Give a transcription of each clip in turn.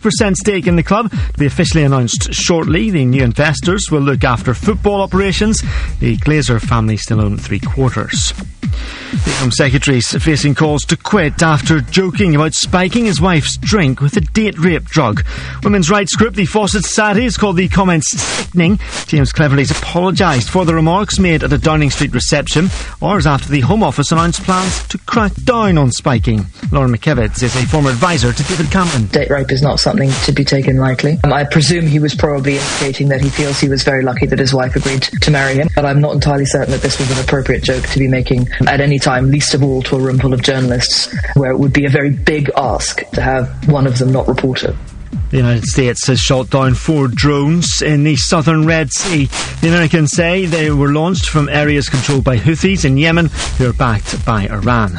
5% stake in the club to be officially announced shortly. The new investors will look after football operations. The Glazer family still own 3/4. The Home Secretary's facing calls to quit after joking about spiking his wife's drink with a date rape drug. Women's rights group The Fawcett Society has called the comments sickening. James Cleverley's apologised for the remarks made at a Downing Street reception, hours after the Home Office announced plans to crack down on spiking. Lauren McKevitz is a former advisor to David Cameron. Date rape is not something to be taken lightly. I presume he was probably indicating that he feels he was very lucky that his wife agreed to marry him, but I'm not entirely certain that this was an appropriate joke to be making at any time, least of all to a room full of journalists, where it would be a very big ask to have one of them not report it. The United States has shot down 4 drones in the southern Red Sea. The Americans say they were launched from areas controlled by Houthis in Yemen, who are backed by Iran.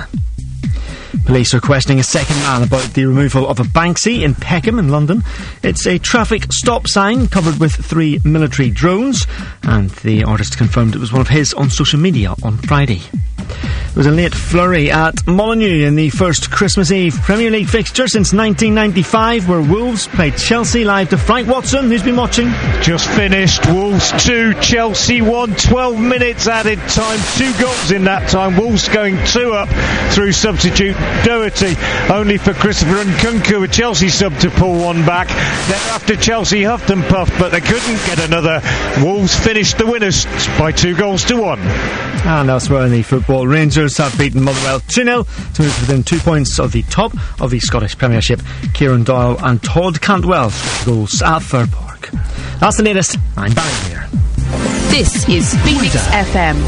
Police are questioning a second man about the removal of a Banksy in Peckham in London. It's a traffic stop sign covered with 3 military drones, and the artist confirmed it was one of his on social media on Friday. There was a late flurry at Molineux in the first Christmas Eve Premier League fixture since 1995, where Wolves played Chelsea. Live to Frank Watson, who's been watching. Just finished. Wolves 2, Chelsea 1. 12 minutes added time. 2 goals in that time. Wolves going 2 up through substitute Doherty, only for Christopher Nkunku, a Chelsea sub, to pull one back. Thereafter Chelsea huffed and puffed, but they couldn't get another. Wolves finished the winners by 2-1. And elsewhere in the football, Rangers have beaten Motherwell 2-0 to move within 2 points of the top of the Scottish Premiership. Kieran Doyle and Todd Cantwell scored goals at Fir Park. That's the latest. I'm Barry here. This is Phoenix FM.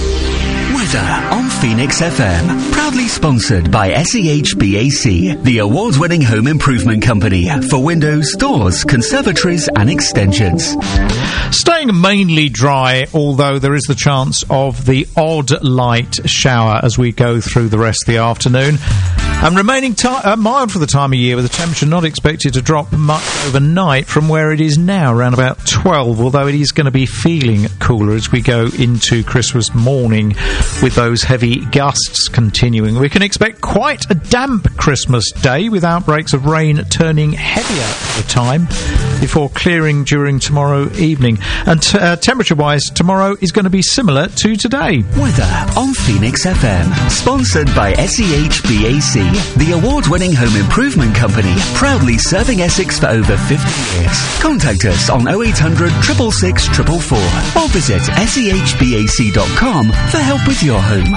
Weather on Phoenix FM. Proudly sponsored by SEHBAC, the award-winning home improvement company for windows, doors, conservatories and extensions. Staying mainly dry, although there is the chance of the odd light shower as we go through the rest of the afternoon. And remaining mild for the time of year, with the temperature not expected to drop much overnight from where it is now, around about 12, although it is going to be feeling cooler as we go into Christmas morning with those heavy gusts continuing. We can expect quite a damp Christmas day, with outbreaks of rain turning heavier at the time before clearing during tomorrow evening. And temperature-wise, tomorrow is going to be similar to today. Weather on Phoenix FM. Sponsored by SEHBAC, the award-winning home improvement company, proudly serving Essex for over 50 years. Contact us on 0800 666 444 or visit sehbac.com for help with your home.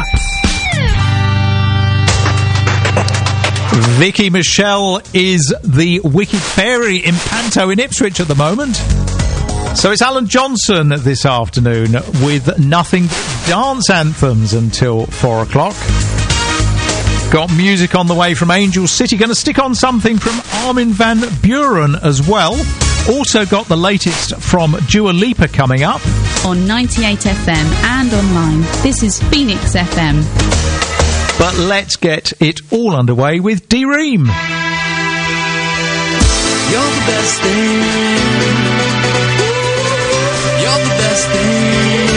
Vicky Michelle is the Wicked Fairy in Panto in Ipswich at the moment. So it's Alan Johnson this afternoon with nothing but dance anthems until 4 o'clock. Got music on the way from Angel City. Going to stick on something from Armin van Buuren as well. Also got the latest from Dua Lipa coming up. On 98 FM and online. This is Phoenix FM. But let's get it all underway with D-Ream. You're the best thing. You're the best thing.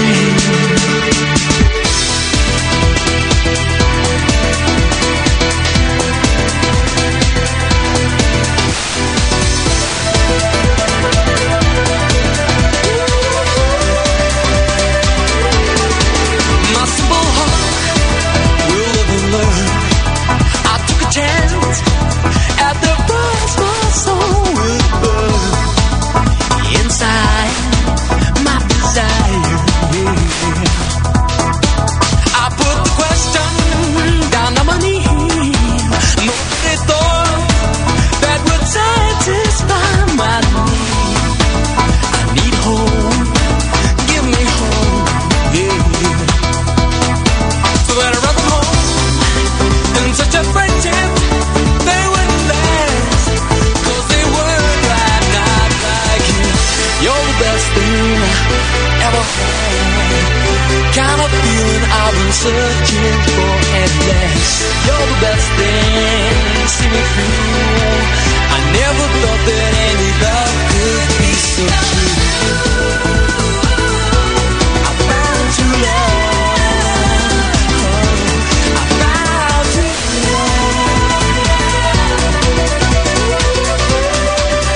Searching for endless. You're the best thing. See me through. I never thought that any love could be so true. I found true love. I found true love.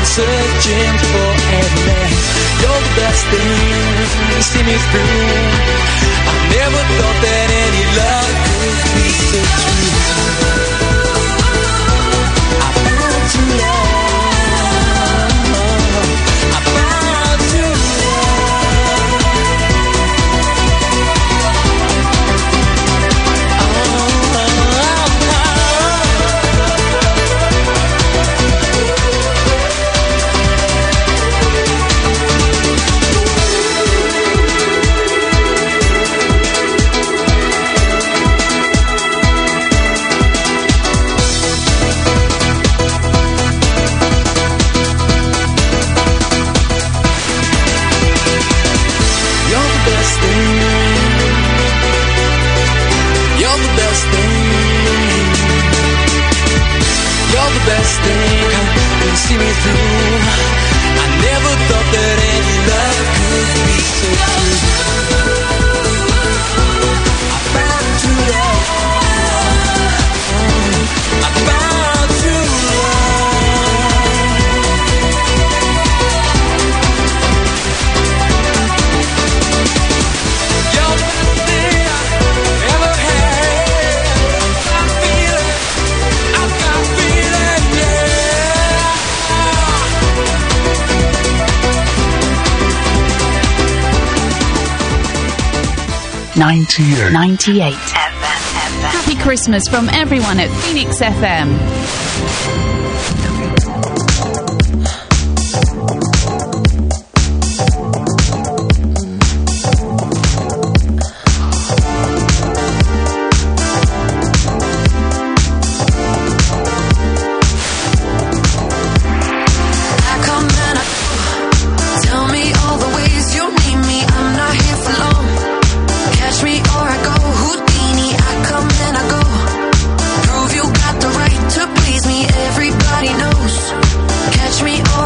searching for at last. You're the best thing, see me through. I never thought that any love could be so true. I found true love. I found true best thing, you see me through. I never thought that any love could be so true. I found true love. I found true love. You're the best thing I've ever had. I feel it. I've got feeling, yeah. 98 FM. Happy Christmas from everyone at Phoenix FM. Prove you got the right to please me, everybody knows. Catch me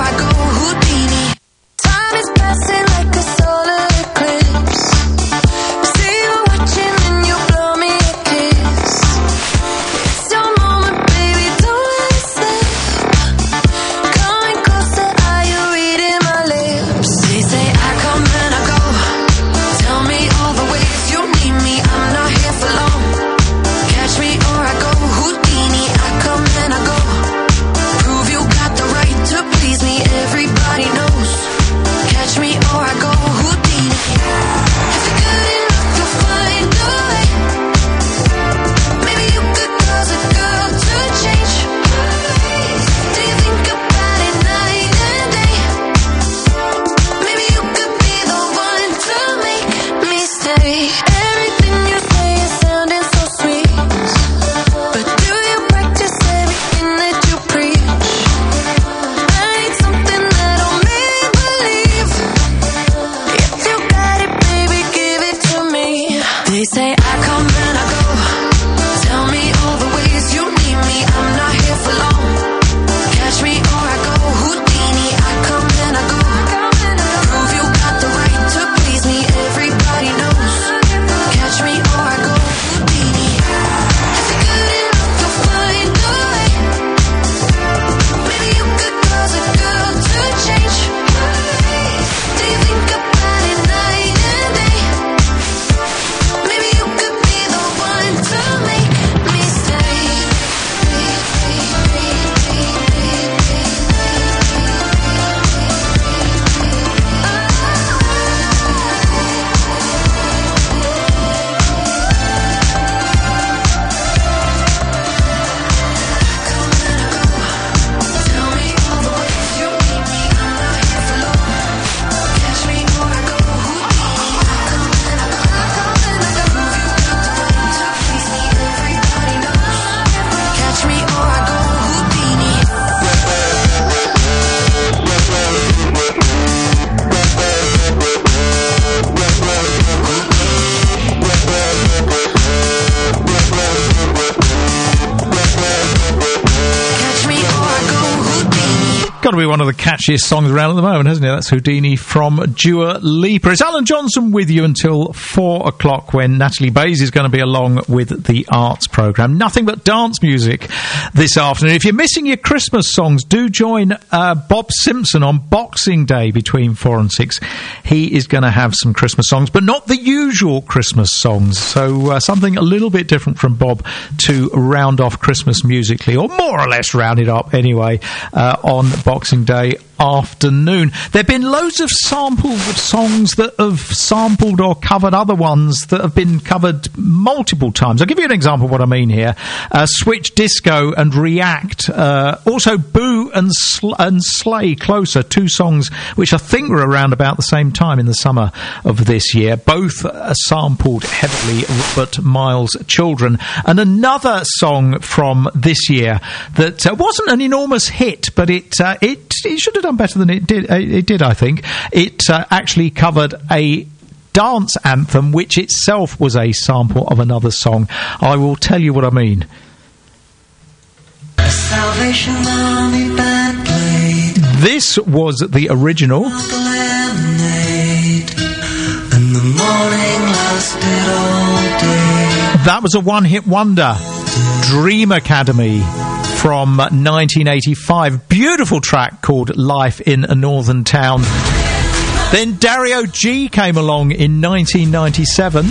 Got to be one of the catchiest songs around at the moment, hasn't it? That's Houdini from Dua Lipa. It's Alan Johnson with you until 4 o'clock when Natalie Bays is going to be along with the arts programme. Nothing but dance music this afternoon. If you're missing your Christmas songs, do join Bob Simpson on Boxing Day between 4 and 6. He is going to have some Christmas songs, but not the usual Christmas songs. So something a little bit different from Bob to round off Christmas musically, or more or less round it up anyway, on Boxing Day afternoon. There have been loads of samples of songs that have sampled or covered other ones that have been covered multiple times. I'll give you an example of what I mean here. Switch Disco and React. Also Boo and Slay Closer, two songs which I think were around about the same time in the summer of this year. Both sampled heavily Robert Miles' Children. And another song from this year that wasn't an enormous hit, but it should have done better than it did. It did, I think. It actually covered a dance anthem, which itself was a sample of another song. I will tell you what I mean. Salvation Army band played. This was the original. And the morning lasted all day. That was a one-hit wonder. Dream Academy from 1985. Beautiful track called Life in a Northern Town. Then Dario G came along in 1997.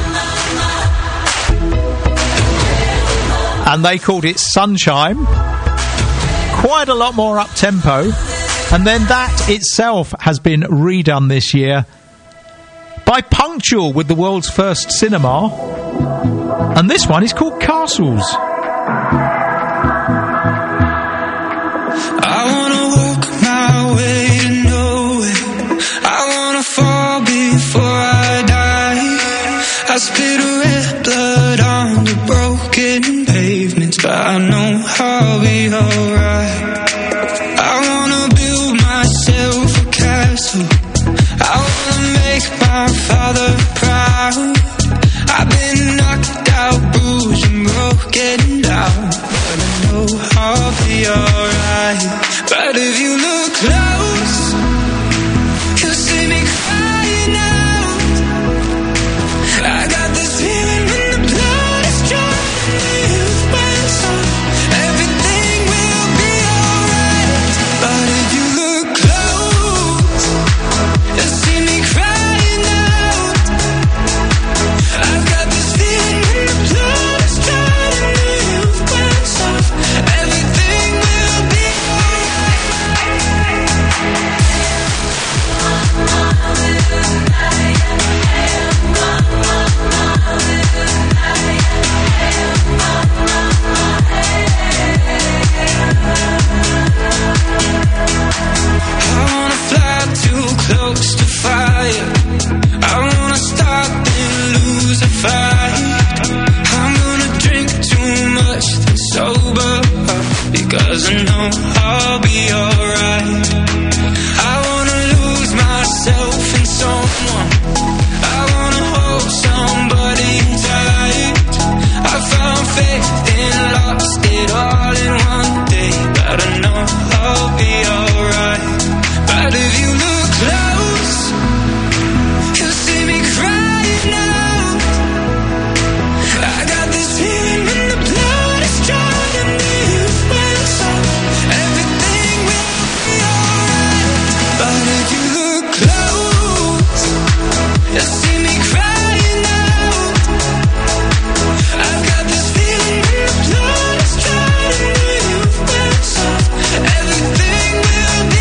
And they called it Sunshine. Quite a lot more up-tempo. And then that itself has been redone this year by Punctual with the world's first cinema. And this one is called Castles. I wanna walk my way to nowhere. I wanna fall before I die. I spit red blood on the broken pavements, but I know I'll be alright. I wanna build myself a castle. I wanna make my father proud. I've been knocked out, bruised and broken down, but I know I'll be alright. But if you look close, you'll see me crying out. I got this feeling when the blood is trying to so everything will be alright. But if you look close, you'll see me crying out. I've got this feeling when the blood is trying to so everything will be I wanna fly too close to fire. I wanna start and lose a fight. I'm gonna drink too much then sober up, because I know I'll be alright. I wanna lose myself in someone. I wanna hold somebody tight. I found faith and lost it all in one day, but I know I'll be alright. But if you look close, you'll see me crying out. I got this feeling when the blood is trying to so everything will be alright. But if you look close, you'll see me crying out. I've got this feeling when the blood is trying to so everything will be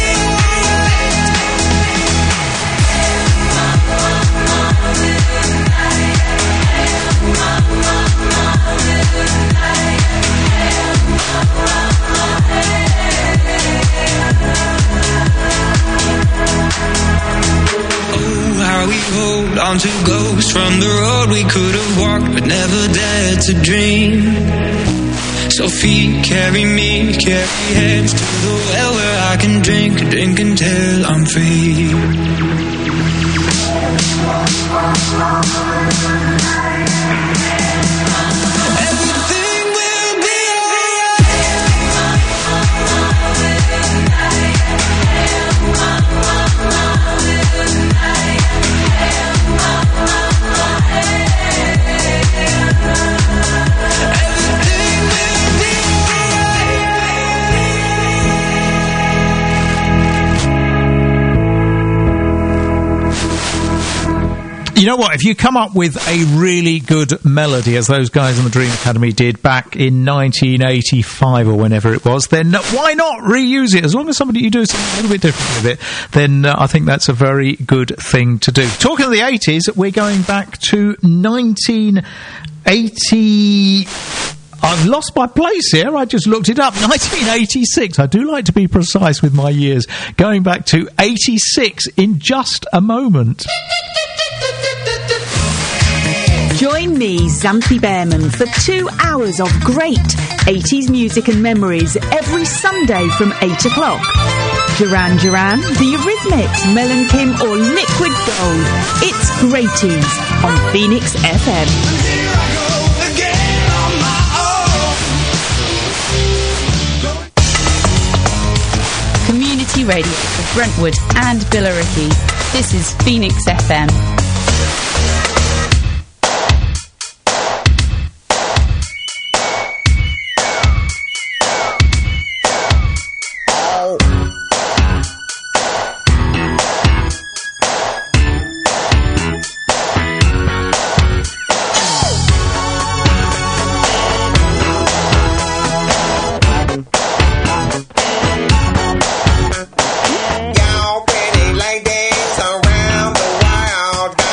Oh, how we hold on to ghosts from the road we could have walked but never dared to dream. So feet carry me, carry heads to the well where I can drink until I'm free. Everything will be alright. You know what? If you come up with a really good melody, as those guys in the Dream Academy did back in 1985 or whenever it was, then why not reuse it? As long as you do something a little bit different with it, then I think that's a very good thing to do. Talking of the 80s, we're going back to 1980... I've lost my place here. I just looked it up. 1986. I do like to be precise with my years. Going back to 86 in just a moment. Join me, Xanthi Behrman, for 2 hours of great 80s music and memories every Sunday from 8 o'clock. Duran Duran, The Eurythmics, Mel and Kim, or Liquid Gold. It's Greaties on Phoenix FM. Community radio for Brentwood and Billericay. This is Phoenix FM. Y'all pretty ladies around the world.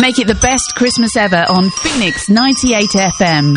make it the best Christmas ever on Phoenix 98 FM.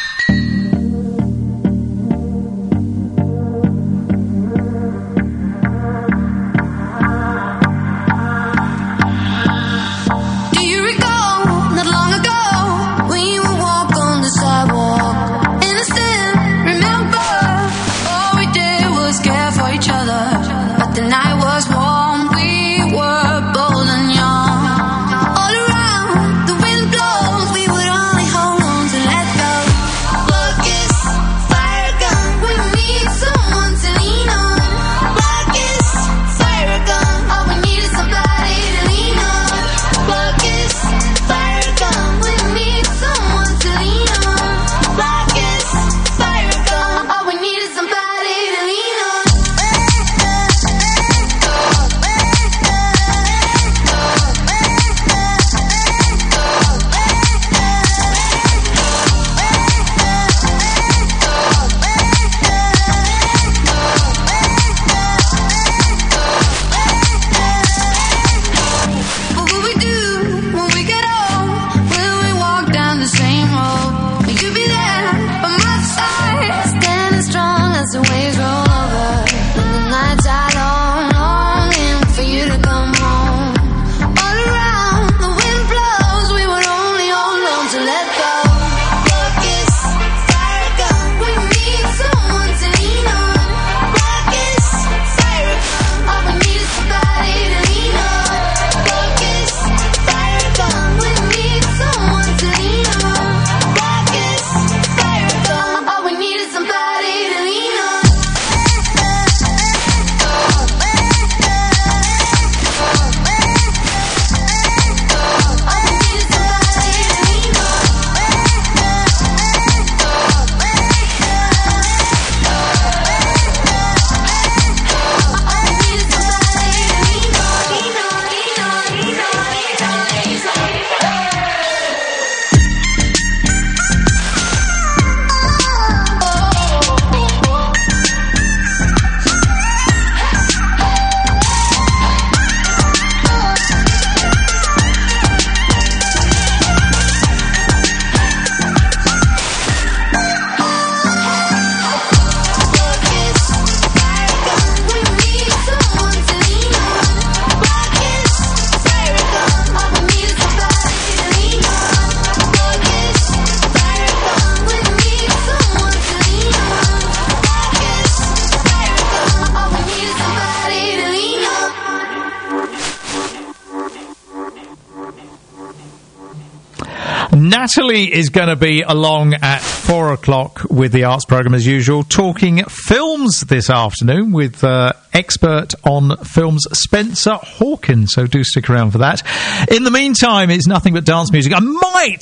Natalie is going to be along at 4 o'clock with the arts programme as usual, talking films this afternoon with expert on films Spencer Hawkins, so do stick around for that. In the meantime, it's nothing but dance music. I might,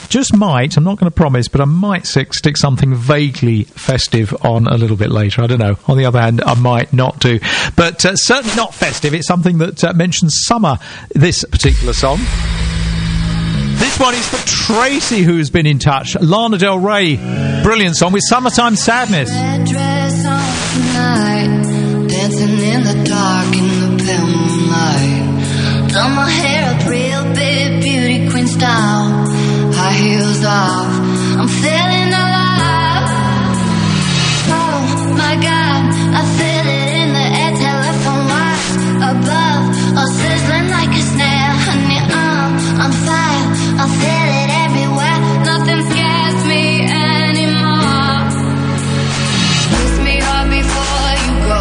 I'm not going to promise, but I might stick something vaguely festive on a little bit later. I don't know. On the other hand, I might not do. But certainly not festive. It's something that mentions summer, this particular song. This one is for Tracy, who's been in touch. Lana Del Rey, brilliant song with Summertime Sadness. Red dress on tonight, dancing in the dark in the pale moonlight. Done my hair up real big, beauty queen style. High heels off, I'm feeling alive. Oh my God, I feel it in the air, telephone wires above, all sizzling like a snail. Honey, I'm on fire, I feel it everywhere. Nothing scares me anymore. Kiss me hard before you go.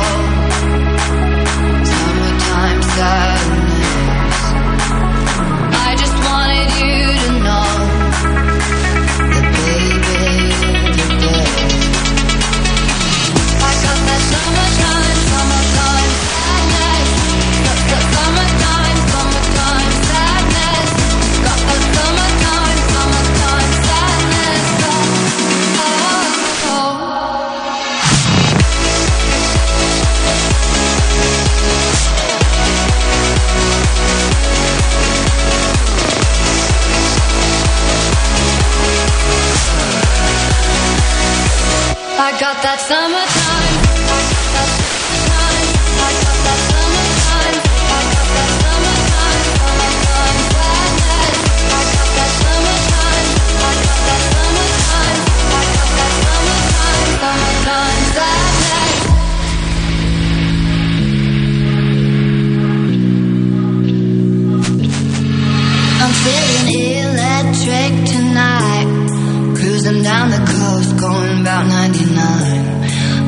Summertime sadness. I just wanted you to know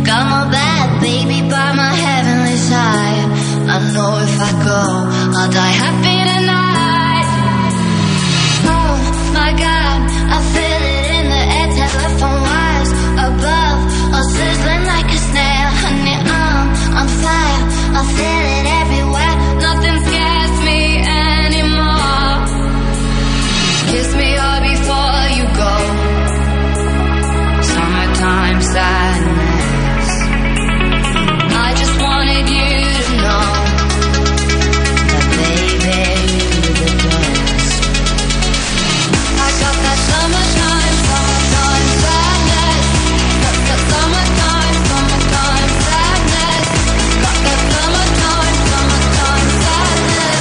Got my bad baby by my heavenly side. I know if I go, I'll die happy tonight. Oh my God, I feel it in the air, telephone wires above, all sizzling like a snail. Honey, I'm on fire, I feel it everywhere. Nothing scares me anymore. Kiss me hard before you go. Summertime sadness. I just wanted you to know that baby, you're the best. I got that summertime sadness. Got that summertime sadness. Got that summertime sadness.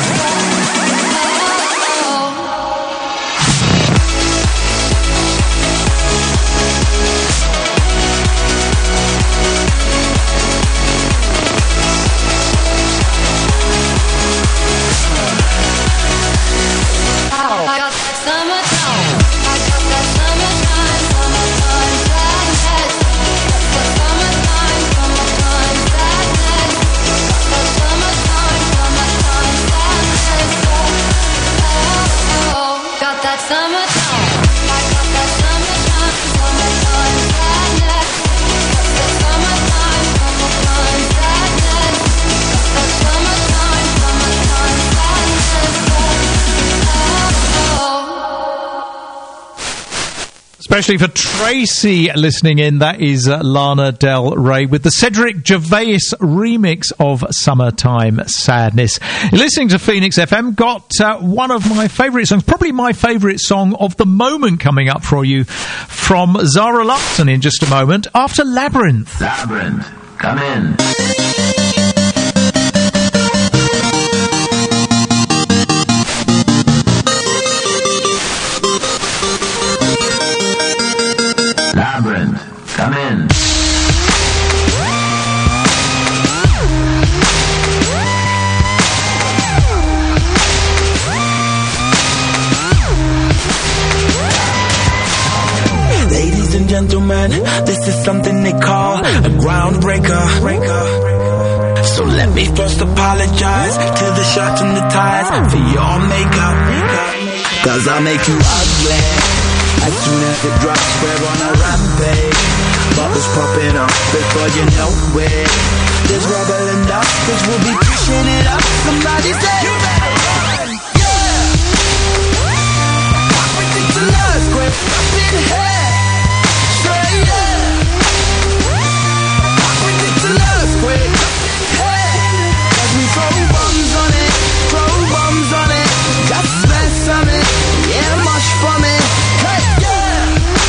I got that summertime. I got that summertime sadness. Got that summertime sadness. Got that summertime sadness. Oh, got that summertime. I got that summertime sadness. Got that summertime sadness. Got that summertime sadness. Especially for Tracy listening in, that is Lana Del Rey with the Cedric Gervais remix of Summertime Sadness. You're listening to Phoenix FM. Got one of my favourite songs, probably my favourite song of the moment, coming up for you from Zara Larsson in just a moment after Labyrinth. Labyrinth, come in. Labyrinth, come in. Ladies and gentlemen, this is something they call a groundbreaker. So let me first apologize to the shirts and the ties for your makeup. Cause I'll make you ugly as soon as it drops. We're on a rampage, bubbles popping up before you know it. There's rubble and dust, cause we'll be pushing it up. Somebody say you better run, yeah. Walk with it to love, square up in here, straight yeah. Walk with it to love, square up in here. As we throw bombs on it, just let some it, yeah, much from it. Hey, yeah.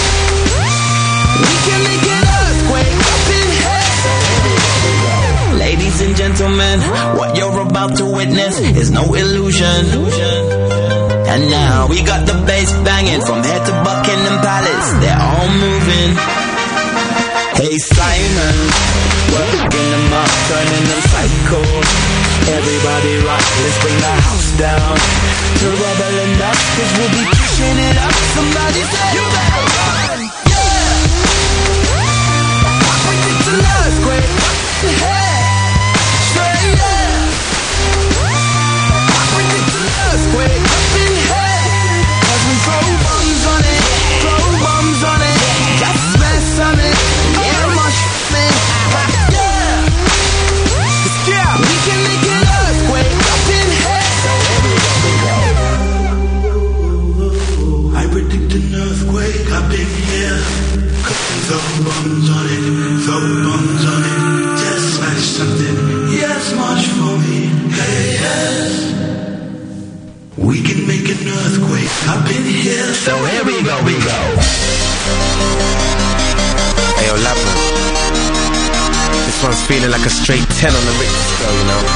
We can make an earthquake up in here. Ladies and gentlemen, what you're about to witness is no illusion. And now we got the bass banging from here to Buckingham Palace. They're all moving. Hey Simon, we're picking them up, turning them psycho. Everybody rock, let's bring the house down to rubble and dust, cause we'll be pushing it up. Somebody say you better run, yeah. Walk with it to love, square up the head, straight yeah. Walk with it to love, square up in head. As we throw bombs on it, just mess on it, yeah, mush me, yeah. We can make an earthquake up in here. I predict an earthquake up in here. Throw bombs on it, just smash something, yes, much for me, hey, yes. We can make an earthquake up in here. So here we go. Hey, yo, Labyrinth. This one's feeling like a straight 10 on the Richter scale, you know?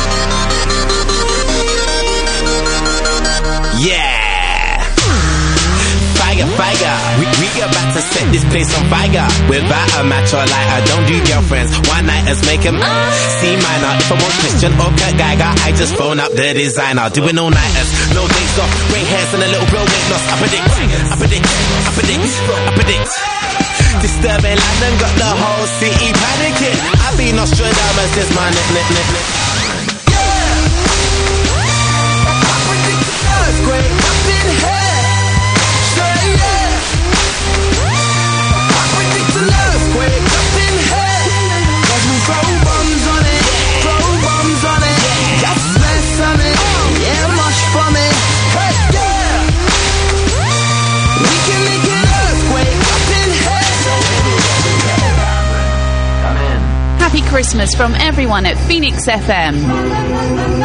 Yeah! Fire. We about to set this place on fire. Without a match or lighter, don't do girlfriends. One nighters make them C minor. If I want Christian or Kurt Geiger, I just phone up the designer. Doing all nighters, no days off, grey hairs and a little blow weight loss. I predict. Disturbing London, got the whole city panicking. I be Nostradamus, this my Earthquake up in here, say yeah. I predict an earthquake up in here, 'cause we throw bombs on it, gas mess on it, yeah, mush from it, hey yeah. We can make an earthquake up in here. Come in. Happy Christmas from everyone at Phoenix FM.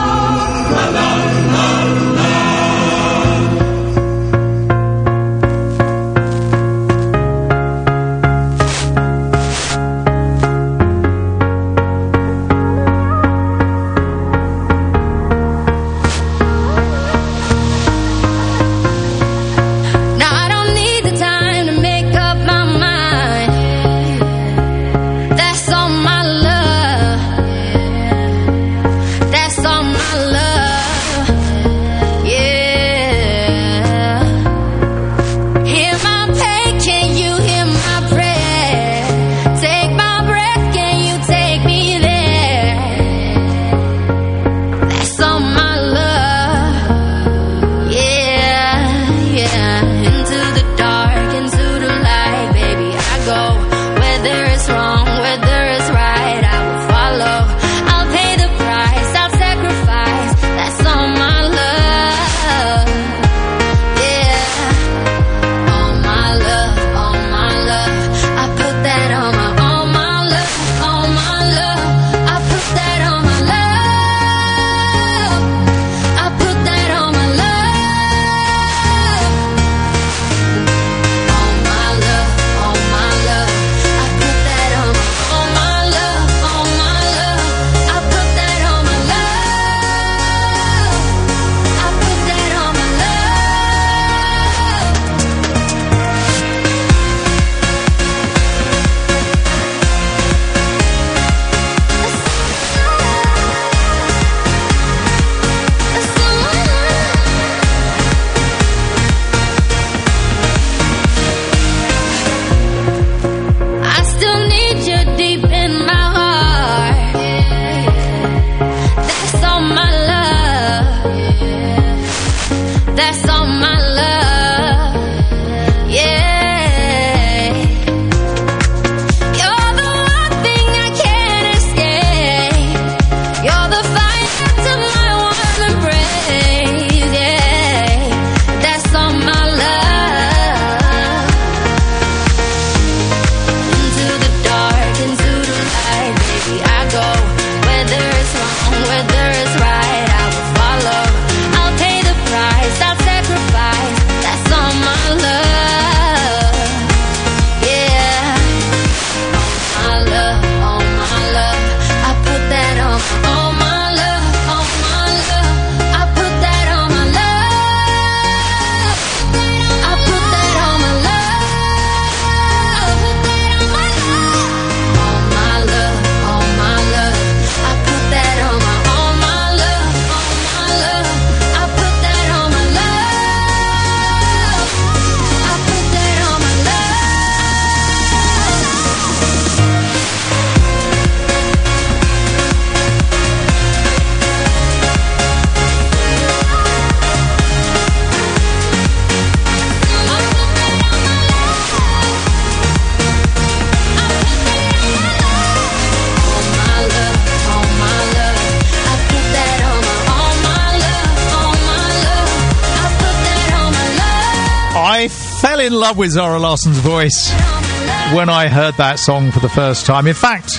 Fell in love with Zara Larsson's voice when I heard that song for the first time. In fact,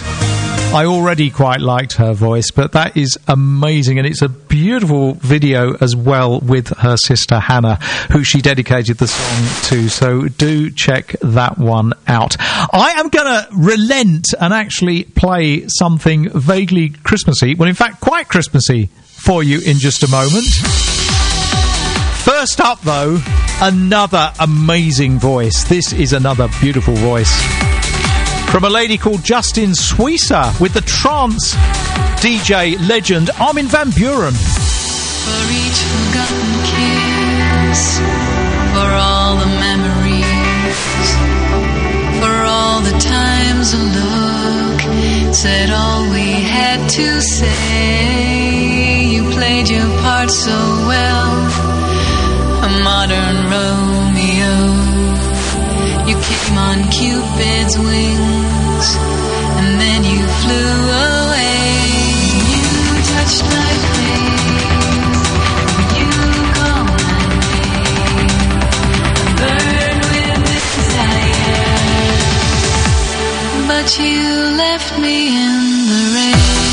I already quite liked her voice, but that is amazing, and it's a beautiful video as well with her sister Hannah, who she dedicated the song to, so do check that one out. I am going to relent and actually play something vaguely Christmassy, well in fact quite Christmassy, for you in just a moment. First up, though, another amazing voice. This is another beautiful voice from a lady called Justine Suissa with the trance DJ legend Armin van Buuren. For each forgotten kiss, for all the memories, for all times a look said all we had to say. You played your part so well, a modern Romeo. You came on Cupid's wings, and then you flew away. You touched my face, you called my name, burned with desire, but you left me in the rain.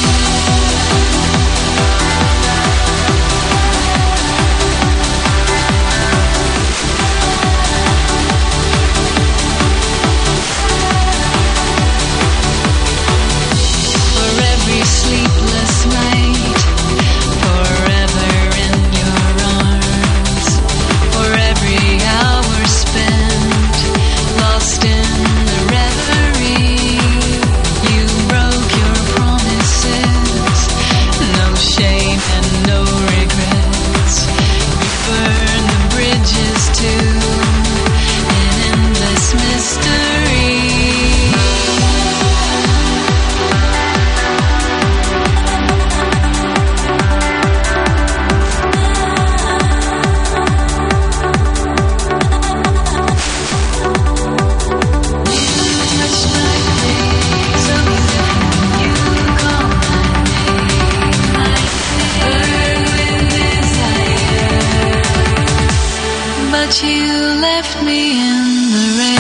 Sleepless night, forever in your arms, for every hour spent lost in the reverie. You broke your promises, no shame and no regrets. You burned the bridges too, an endless mystery. But you left me in the rain.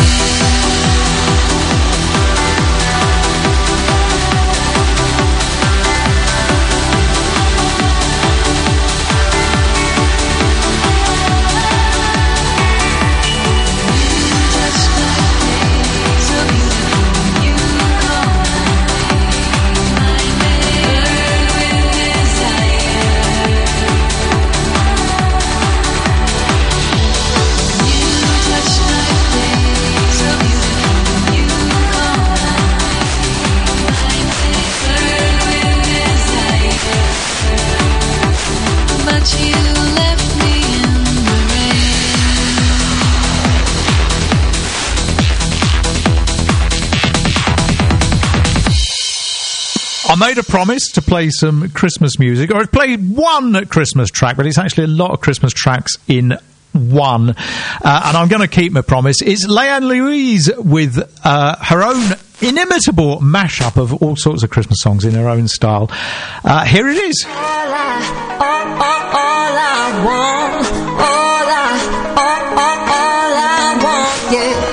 I made a promise to play some Christmas music, or I'd play one Christmas track, but it's actually a lot of Christmas tracks in one. And I'm going to keep my promise. It's Leanne Louise with her own inimitable mashup of all sorts of Christmas songs in her own style. Here it is. All I want, all I want, yeah.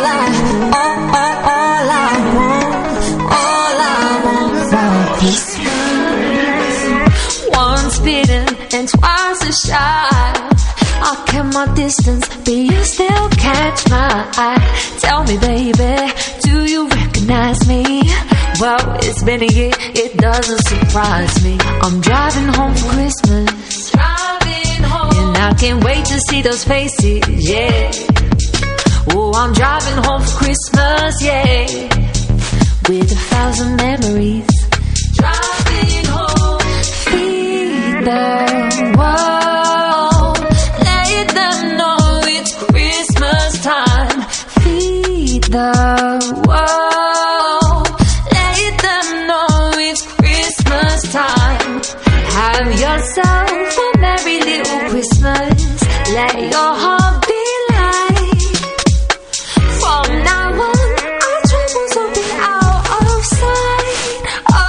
And twice as shy, I kept my distance, but you still catch my eye. Tell me, baby, do you recognize me? Well, it's been a year, it doesn't surprise me. I'm driving home for Christmas, and I can't wait to see those faces, yeah. Oh, I'm driving home for Christmas, yeah, with 1,000 memories. Driving home, feed the world, let them know it's Christmas time. Feed the world, let them know it's Christmas time. Have yourself a merry little Christmas. Let your heart be light. From now on, our troubles will be out of sight.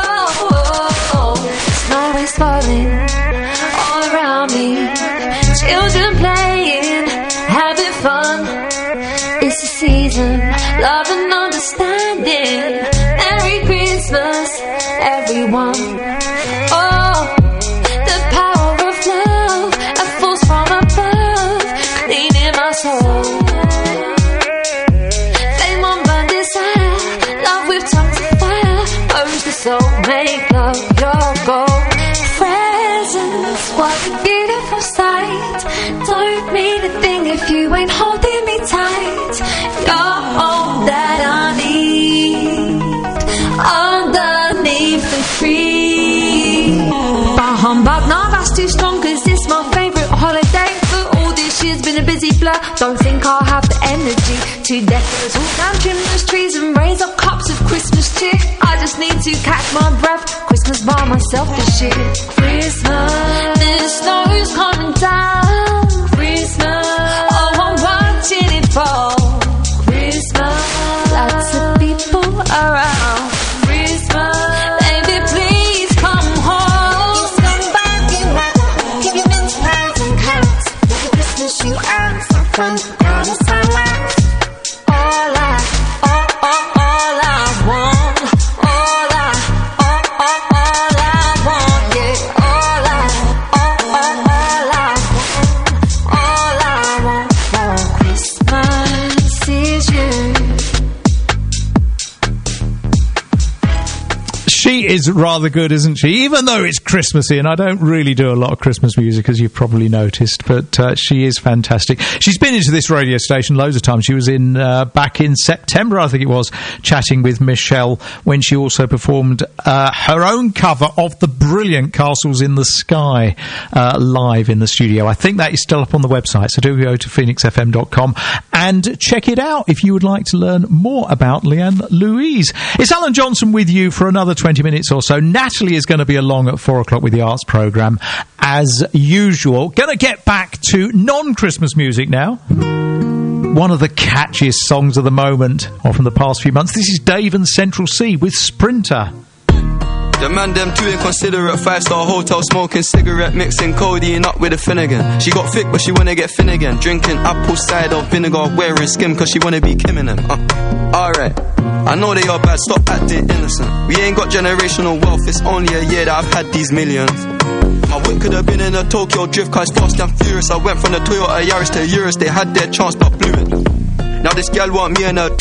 Snow is falling all around me. Children playing, having fun. It's the season, love and understanding. Merry Christmas, everyone. Oh, the power of love, a force from above, cleaning my soul. Flame on burn desire, love with tongues of fire, burns the soul, make love your goal. Presents, what a beautiful sight. Don't mean a thing if you ain't holding me tight. You're all that I need underneath the tree. Bah humbug, nah, that's too strong, cause it's my favourite holiday. But all this year's been a busy blur. Don't think I'll have the energy to decorate all down chimneys, trees and raise up cups of Christmas cheer. I just need to catch my breath. Christmas by myself this year. Christmas, the snow's coming down. Christmas, oh I'm watching it fall. Christmas, lots of people around. Christmas, baby please come home. Come back in my life, give you mince pies and carrots. For Christmas you earn some fun. Now the sun lasts. All I want, all I want, yeah. All I want for Christmas is you. She is rather good, isn't she? Even though it's Christmassy, and I don't really do a lot of Christmas music, as you've probably noticed, but she is fantastic. She's been into this radio station loads of times. She was in back in September, I think it was, chatting with Michelle when she also performed her own cover of the brilliant Castles in the Sky live in the studio. I think that is still up on the website, so do go to phoenixfm.com and check it out if you would like to learn more about Leanne Louise. It's Alan Johnson with you for another 20 minutes or so. Natalie is going to be along at 4 o'clock with the arts programme as usual. Going to get back to non-Christmas music now. One of the catchiest songs of the moment, or from the past few months. This is Dave and Central C with Sprinter. The man them too inconsiderate, 5-star hotel smoking cigarette, mixing codeine up with a Finnegan. She got thick but she wanna get Finnegan, drinking apple cider vinegar, wearing skim cause she wanna be Kim in them. Alright, I know they are bad, stop acting innocent. We ain't got generational wealth, it's only a year that I've had these millions. My whip could have been in a Tokyo drift car, it's fast and furious. I went from the Toyota Yaris to Urus, they had their chance but blew it. Now this gal want me and her.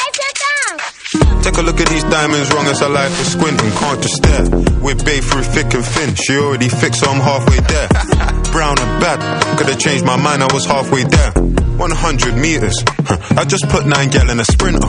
Take a look at these diamonds, wrong as I like for squinting, can't just stare. We're babe through thick and thin, she already fixed so I'm halfway there. Brown and bad, could've changed my mind, I was halfway there. 100 meters, I just put 9 gal in a Sprinter.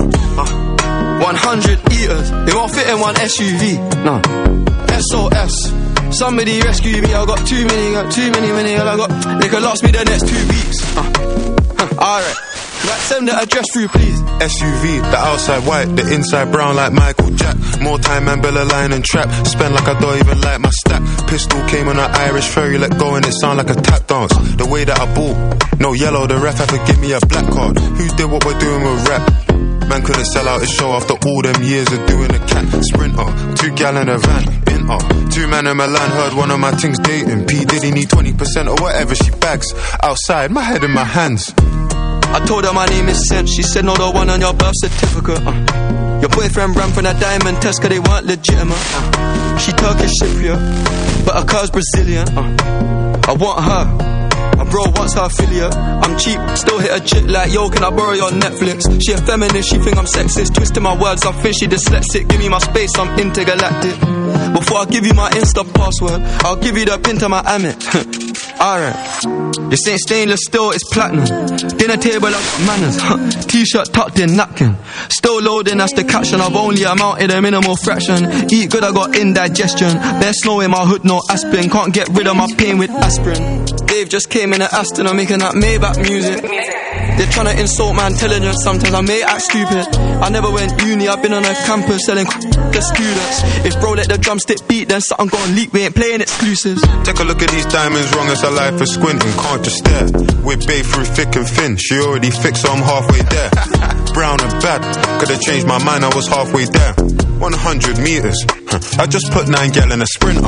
100 eaters, they won't fit in one SUV, no. SOS, somebody rescue me, I got too many, I got, they could last me the next 2 weeks. Alright. Like, send the address through, please. SUV, the outside white, the inside brown like Michael Jack. More time man, Bella line and trap. Spend like I don't even like my stack. Pistol came on an Irish ferry, let go and it sound like a tap dance. The way that I ball, no yellow, the ref had to give me a black card. Who did what we're doing with rap? Man couldn't sell out his show after all them years of doing a cat. Sprinter, 2 gal in a van, in 2 man in Milan, heard one of my things dating. P Diddy need 20% or whatever she bags. Outside, my head in my hands. I told her my name is Sen. She said no, the one on your birth certificate. Your boyfriend ran from that diamond test cause they weren't legitimate. She Turkish Cypriot, but her car's Brazilian. I want her, my bro wants her affiliate. I'm cheap, still hit a chick like, yo, can I borrow your Netflix? She a feminist, she think I'm sexist. Twisting my words, I think she dyslexic. Give me my space, I'm intergalactic. Before I give you my Insta password, I'll give you the pin to my Amex. Alright, this ain't stainless steel, it's platinum. Dinner table, I got manners. T-shirt tucked in, napkin. Still loading, that's the caption. I've only amounted a minimal fraction. Eat good, I got indigestion. There's snow in my hood, no aspirin. Can't get rid of my pain with aspirin. Dave just came in at Aston, I'm making that Maybach music. They're trying to insult my intelligence, sometimes I may act stupid. I never went uni, I've been on a campus selling to students. If bro let the drumstick beat, then something gon' leak, we ain't playing exclusives. Take a look at these diamonds, wrong as I like for squinting, can't just stare. We're babe through thick and thin, she already fixed so I'm halfway there. Brown and bad, could've changed my mind, I was halfway there. 100 meters, I just put 9 gal in a Sprinter.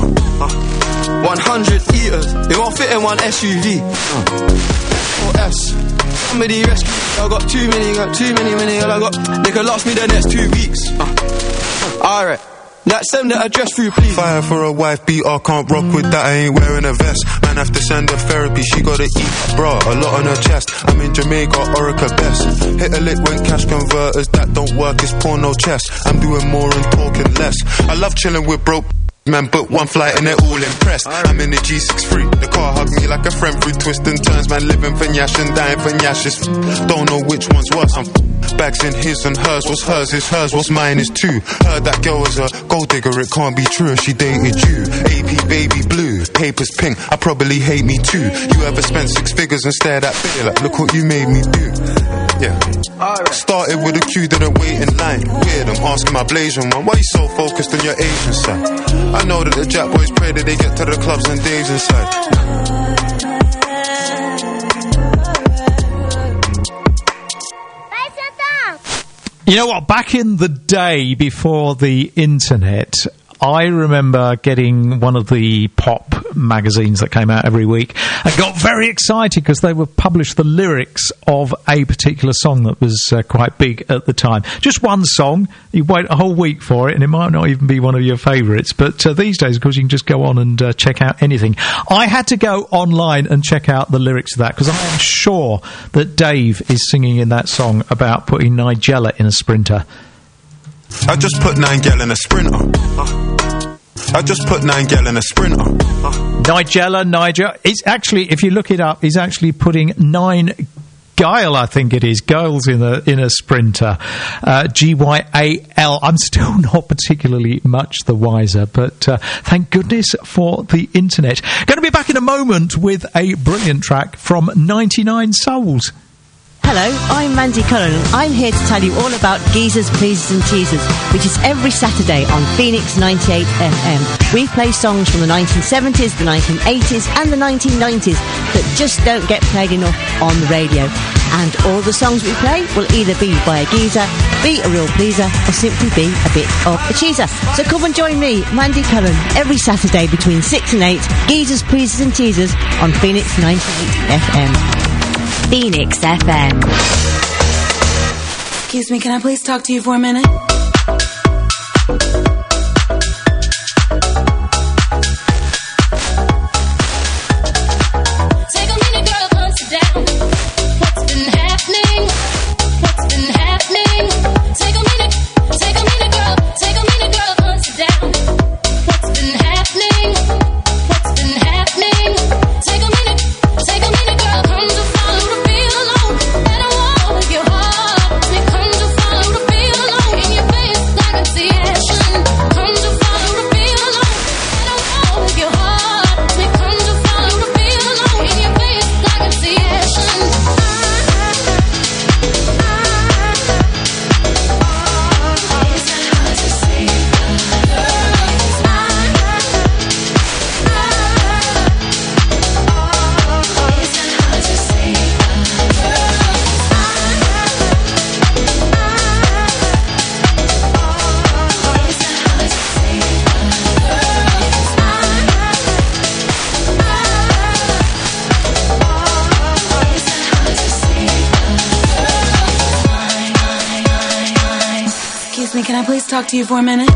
100 eaters, they won't fit in one SUV. SOS, somebody rescue me, I got too many, I got, they could last me the next 2 weeks. Alright. Like, send the address through, please. Fire for a wife, beater, can't rock with that, I ain't wearing a vest. Man have to send her therapy, she gotta eat, bra, a lot on her chest. I'm in Jamaica, Orica best. Hit a lick when cash converters, that don't work, it's porno chest. I'm doing more and talking less. I love chilling with broke man, booked one flight and they're all impressed. I'm in the G63, the car hugged me like a friend through twists and turns. Man living for Nyash and dying for Nyashes. Don't know which one's worse. I'm bags in his and hers. What's hers is hers, what's mine is too. Heard that girl was a gold digger, it can't be true. She dated you, AP baby blue. papers ping, I probably hate me too. You ever spent 6 figures and stared at bill like, look what you made me do. Yeah. Started with a queue, didn't wait in line. Weird, I'm asking my Blasian one, why you so focused on your Asian side? I know that the Jack boys pray that they get to the clubs and Dave's inside. You know what? Back in the day before the internet, I remember getting one of the pop magazines that came out every week and got very excited because they would publish the lyrics of a particular song that was quite big at the time. Just one song, you wait a whole week for it and it might not even be one of your favourites, but these days, of course, you can just go on and check out anything. I had to go online and check out the lyrics of that because I am sure that Dave is singing in that song about putting Nigella in a Sprinter. I just put 9 gal in a Sprinter. I just put 9 gal in a Sprinter. Nigel. It's actually, if you look it up, he's actually putting 9 Guile, I think it is, girls in a Sprinter. Gyal. I'm still not particularly much the wiser, but thank goodness for the internet. Going to be back in a moment with a brilliant track from 99 Souls. Hello, I'm Mandy Cullen. I'm here to tell you all about Geezers, Pleasers and Teasers, which is every Saturday on Phoenix 98 FM. We play songs from the 1970s, the 1980s and the 1990s that just don't get played enough on the radio. And all the songs we play will either be by a geezer, be a real pleaser, or simply be a bit of a cheeser. So come and join me, Mandy Cullen, every Saturday between 6 and 8, Geezers, Pleasers and Teasers on Phoenix 98 FM. Phoenix FM. Excuse me, can I please talk to you for a minute? Take a minute, girl, hunt it down. What's been happening? What's been happening? Take a minute, girl. Take a minute, girl, hunt it down. What's been happening? What's been happening? Take a minute, girl, come to follow the feel alone. Let her walk with your heart. It comes to follow the feel alone. In your face, I can see action. Come to follow the feel alone. Let her walk with your heart. It comes to follow the feel alone. In your face, I can see action. Excuse me, can I please talk to you for a minute?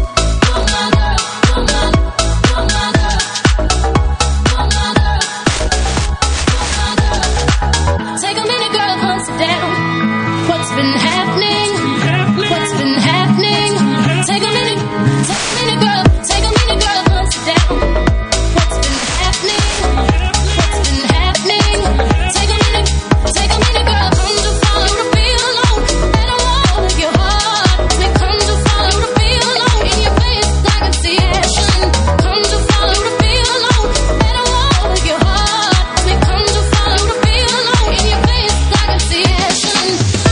Take a minute, girl, hunt it down. What's been happening? What's been happening? Take a minute, girl. Take a minute, girl, hunt it down. What's been happening? What's been happening? Take a minute, girl. Come to follow the feel alone. Let her walk with your heart. It comes to follow the feel alone. In your face, I can see action. Come to follow the feel alone. Let her walk with your heart. It comes to follow the feel alone. In your face, I can see action.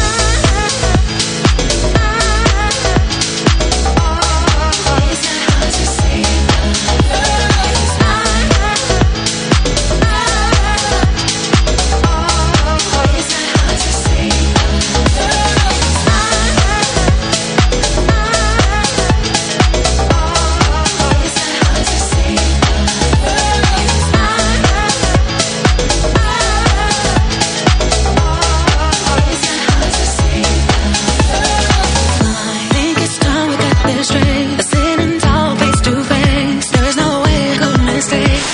Think it's time we got this straight. Sitting tall, face to face. There is no way I could mistake.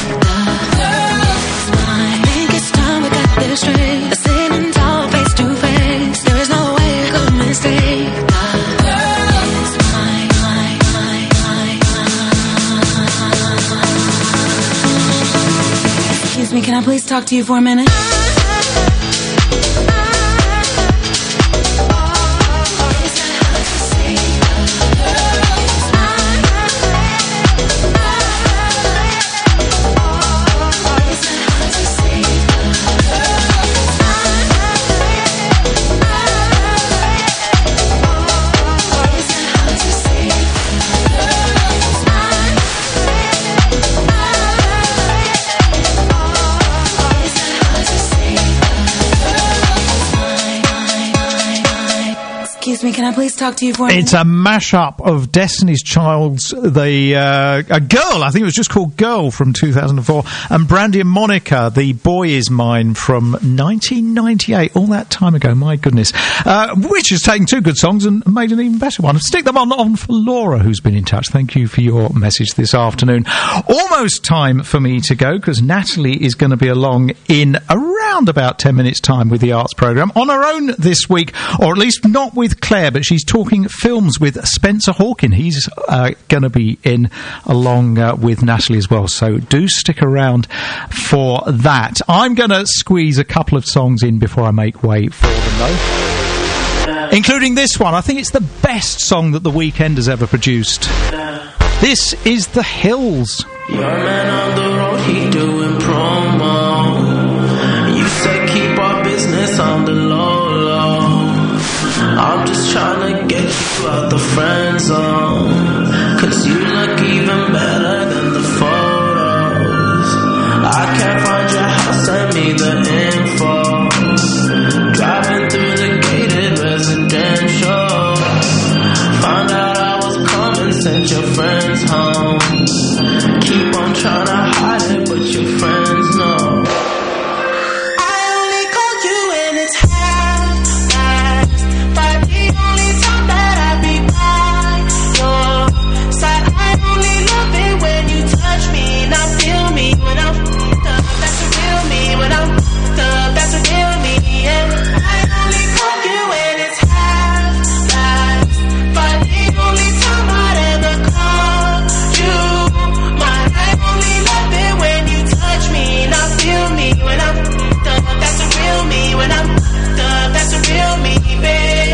I think it's time we got this straight. Sitting tall, face to face. There is no way I could mistake. Excuse me, can I please talk to you for a minute? Excuse me, can I please talk to you for a minute? It's a mashup of Destiny's Child's a Girl, I think it was just called Girl from 2004, and Brandy and Monica, The Boy Is Mine from 1998, all that time ago, my goodness. Which has taken two good songs and made an even better one. Stick them on for Laura, who's been in touch. Thank you for your message this afternoon. Almost time for me to go, because Natalie is going to be along in around about 10 minutes' time with the arts programme on her own this week, or at least not with Claire, but she's talking films with Spencer Hawken. He's going to be in along with Natalie as well, so do stick around for that. I'm going to squeeze a couple of songs in before I make way for them, though, including this one. I think it's the best song that The Weeknd has ever produced. This is The Hills. Your man on the road, he doing promo. You say keep our business on the low, low. I'm just trying to get you out the friend zone, 'cause you look even better than the photos. I can't find your house, send me the info. Driving through the gated residential, found out I was coming, sent your friends home. Keep on trying to hide it, but your friends know. I only call you when it's half-past, but the only time that I be by your side. I only love it when you touch me, now feel me when I'm f***ed up. That's the real me when I'm f***ed up. That's the real me, yeah. I only call you when it's half-past, but the only time I'd ever call you. I only love it when you touch me, now feel me when I'm f***ed up. That's the real me when I'm f***ed up. That's the real me, babe.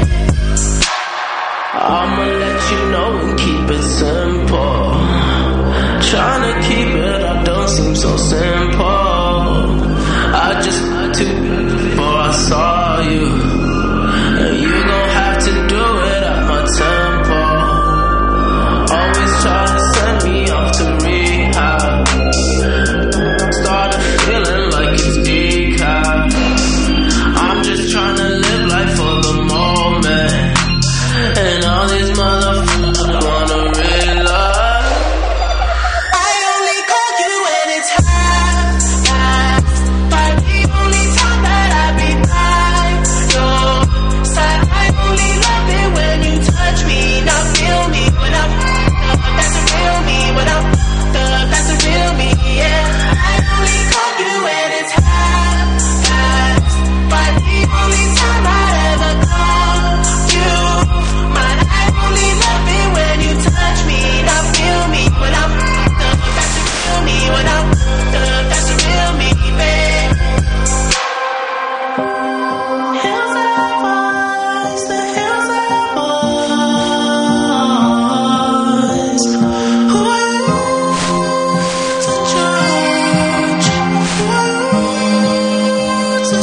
I'ma let you know and keep it simple. Trying to keep it up don't seem so simple. I just too before I saw you, and you gon' have to do it at my tempo. Always try to send me off to rehab. Started feeling like it's decaf. I'm just trying to live life for the moment, and all these motherfuckers wanna realize. I only call you when it's half-past, but the only time that I be by your side. I only love it when you touch me, now feel me when I'm f***ed up. That's the real me when I'm f***ed up. That's the real me, yeah. I only call you when it's half-past, but the only time I'd ever call you mine. I only love it when you touch me, now feel me when I'm f***ed up. That's the real me when I'm f***ed up. That's the real me, babe. Hills that I voice, the hills that I voice. Who are you to judge? Who are you to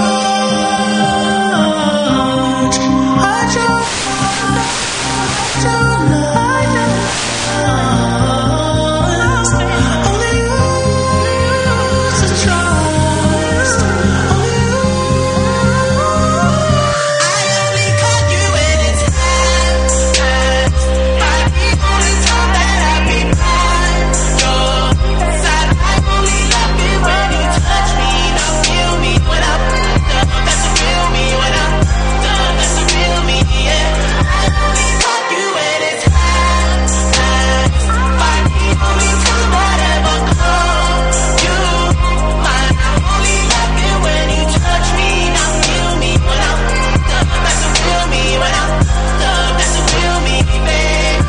judge? I just don't like that. Only you to trust. Only you. I only call you when it's half-past, but the only time that I be by your side. I only love it when you touch me, now feel me when I'm f***ed up. That's the real me when I'm f***ed up. That's the real me, yeah. I only call you when it's half-past, but the only time I'd ever call you mine. I only love it when you touch me, now feel me when I'm f***ed up. That's the real me when I'm f***ed up. That's the real me, babe.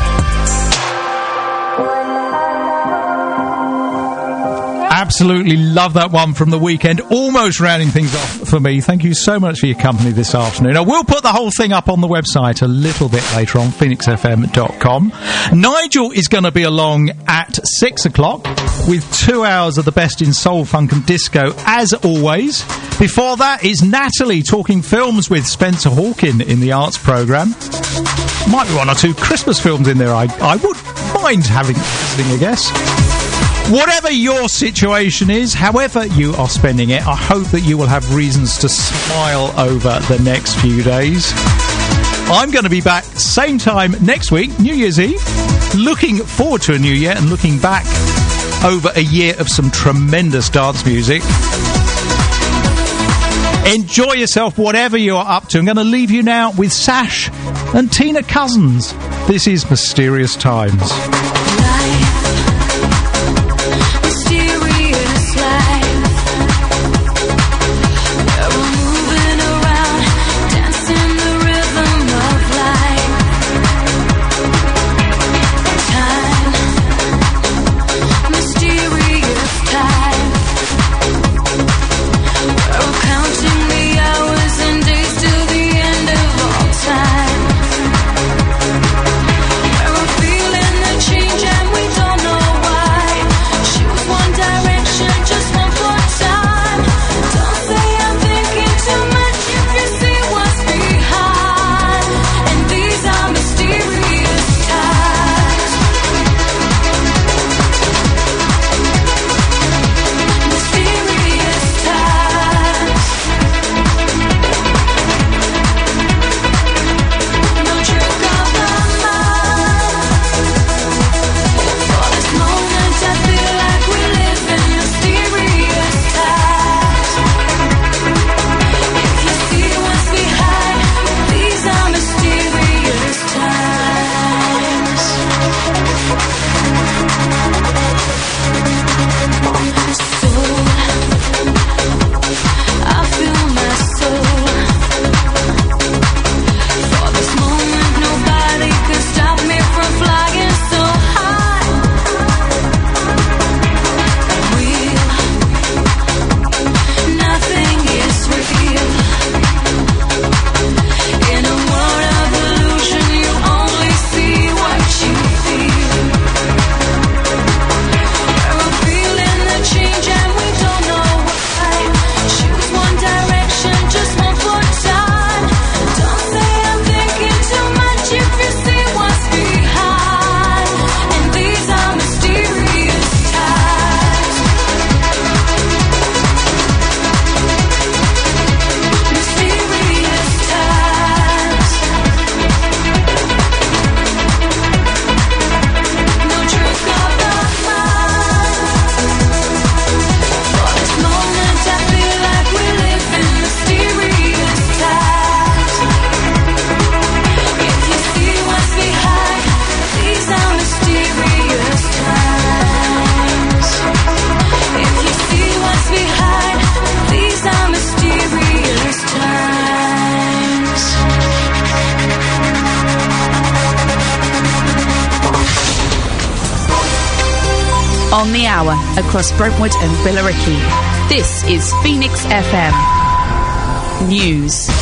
Absolutely love that one from The Weeknd. Almost rounding things off for me. Thank you so much for your company this afternoon. I will put the whole thing up on the website a little bit later on, phoenixfm.com. Nigel is going to be along at 6 o'clock with 2 hours of the best in soul, funk and disco, as always. Before that is Natalie talking films with Spencer Hawken in the arts programme. Might be one or two Christmas films in there I would mind having listening, I guess. Whatever your situation is, however you are spending it, I hope that you will have reasons to smile over the next few days. I'm going to be back same time next week, New Year's Eve. Looking forward to a new year and looking back over a year of some tremendous dance music. Enjoy yourself, whatever you are up to. I'm going to leave you now with Sash and Tina Cousins. This is Mysterious Times. On the hour, across Brentwood and Billericay. This is Phoenix FM News.